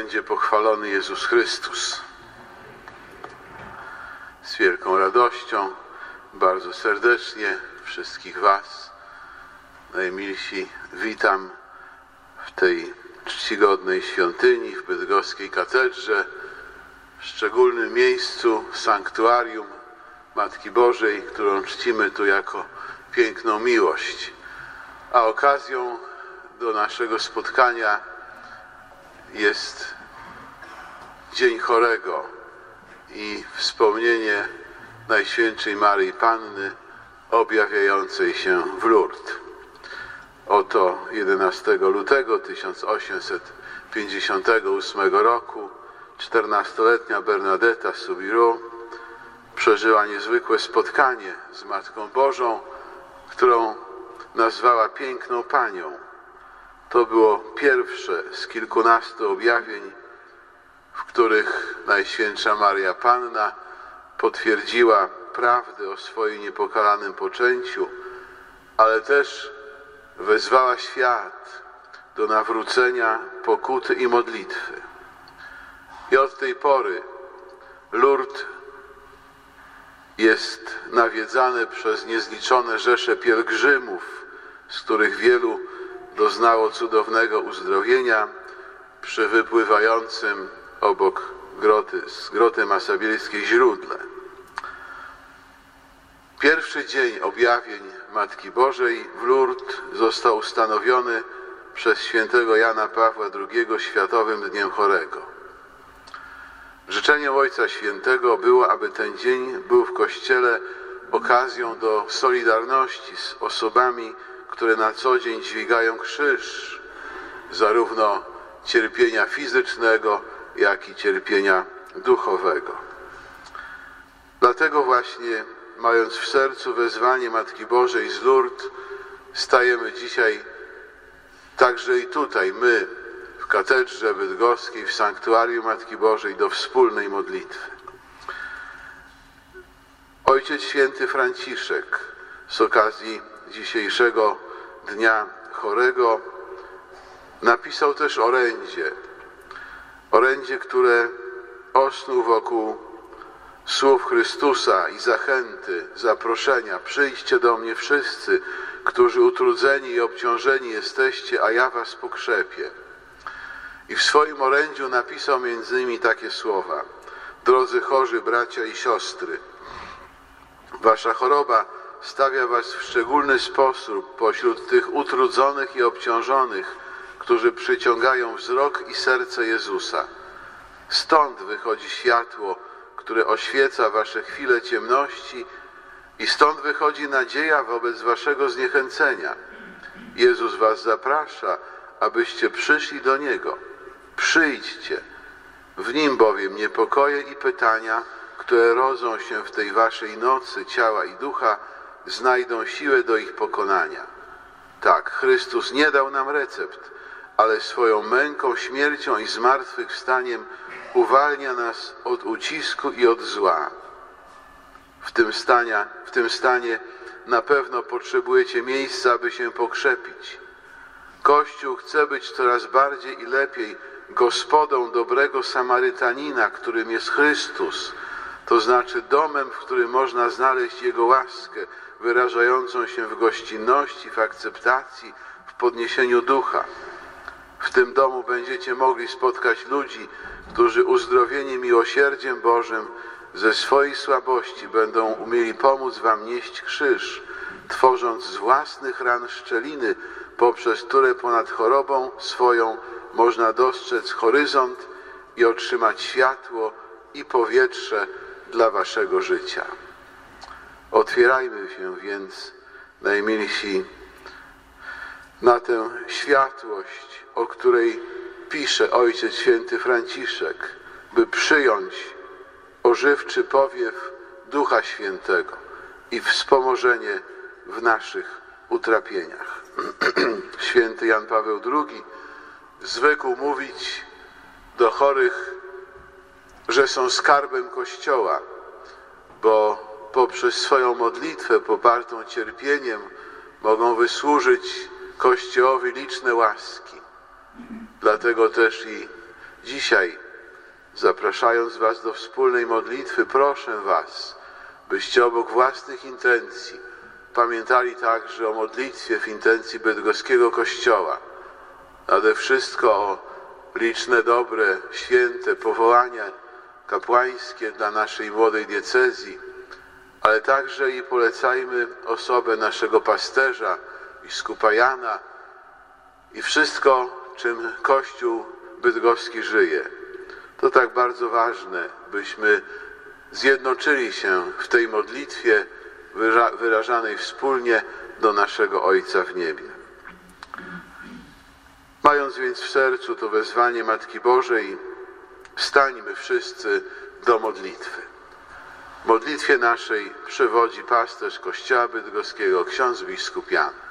będzie pochwalony Jezus Chrystus. Z wielką radością, bardzo serdecznie wszystkich Was, najmilsi, witam w tej czcigodnej świątyni, w bydgoskiej katedrze, w szczególnym miejscu, sanktuarium Matki Bożej, którą czcimy tu jako piękną miłość. A okazją do naszego spotkania jest Dzień Chorego i wspomnienie Najświętszej Maryi Panny objawiającej się w Lourdes. Oto 11 lutego 1858 roku 14-letnia Bernadetta Soubirous przeżyła niezwykłe spotkanie z Matką Bożą, którą nazwała piękną Panią. To było pierwsze z kilkunastu objawień, w których Najświętsza Maria Panna potwierdziła prawdę o swoim niepokalanym poczęciu, ale też wezwała świat do nawrócenia, pokuty i modlitwy. I od tej pory Lourdes jest nawiedzane przez niezliczone rzesze pielgrzymów, z których wielu doznało cudownego uzdrowienia przy wypływającym obok z groty Massabielskiej źródle. Pierwszy dzień objawień Matki Bożej w Lourdes został ustanowiony przez świętego Jana Pawła II Światowym Dniem Chorego. Życzeniem Ojca Świętego było, aby ten dzień był w Kościele okazją do solidarności z osobami, które na co dzień dźwigają krzyż, zarówno cierpienia fizycznego, jak i cierpienia duchowego. Dlatego właśnie, mając w sercu wezwanie Matki Bożej z Lourdes, stajemy dzisiaj także i tutaj, my, w katedrze bydgoskiej, w sanktuarium Matki Bożej, do wspólnej modlitwy. Ojciec Święty Franciszek z okazji dzisiejszego Dnia Chorego napisał też orędzie, które osnuł wokół słów Chrystusa i zachęty, zaproszenia: przyjdźcie do mnie wszyscy, którzy utrudzeni i obciążeni jesteście, a ja was pokrzepię. I w swoim orędziu napisał między innymi takie słowa: drodzy chorzy bracia i siostry, wasza choroba stawia was w szczególny sposób pośród tych utrudzonych i obciążonych, którzy przyciągają wzrok i serce Jezusa. Stąd wychodzi światło, które oświeca wasze chwile ciemności, i stąd wychodzi nadzieja wobec waszego zniechęcenia. Jezus was zaprasza, abyście przyszli do Niego. Przyjdźcie. W Nim bowiem niepokoje i pytania, które rodzą się w tej waszej nocy ciała i ducha, znajdą siłę do ich pokonania. Tak, Chrystus nie dał nam recept, ale swoją męką, śmiercią i zmartwychwstaniem uwalnia nas od ucisku i od zła. W tym stanie na pewno potrzebujecie miejsca, aby się pokrzepić. Kościół chce być coraz bardziej i lepiej gospodą dobrego Samarytanina, którym jest Chrystus, to znaczy domem, w którym można znaleźć Jego łaskę, wyrażającą się w gościnności, w akceptacji, w podniesieniu ducha. W tym domu będziecie mogli spotkać ludzi, którzy uzdrowieni miłosierdziem Bożym ze swojej słabości będą umieli pomóc wam nieść krzyż, tworząc z własnych ran szczeliny, poprzez które ponad chorobą swoją można dostrzec horyzont i otrzymać światło i powietrze dla waszego życia. Otwierajmy się więc, najmilsi, na tę światłość, o której pisze Ojciec Święty Franciszek, by przyjąć ożywczy powiew Ducha Świętego i wspomożenie w naszych utrapieniach. Święty Jan Paweł II zwykł mówić do chorych, że są skarbem Kościoła, bo poprzez swoją modlitwę popartą cierpieniem mogą wysłużyć Kościołowi liczne łaski. Dlatego też i Dzisiaj, zapraszając was do wspólnej modlitwy, proszę was, byście obok własnych intencji pamiętali także o modlitwie w intencji bydgoskiego Kościoła. Nade wszystko o liczne, dobre, święte powołania kapłańskie dla naszej młodej diecezji, ale także i polecajmy osobę naszego pasterza, biskupa Jana i wszystko, czym Kościół bydgoski żyje. To tak bardzo ważne, byśmy zjednoczyli się w tej modlitwie wyrażanej wspólnie do naszego Ojca w niebie. Mając więc w sercu to wezwanie Matki Bożej, wstańmy wszyscy do modlitwy. W modlitwie naszej przewodzi pasterz Kościoła bydgoskiego, ksiądz biskup Jan.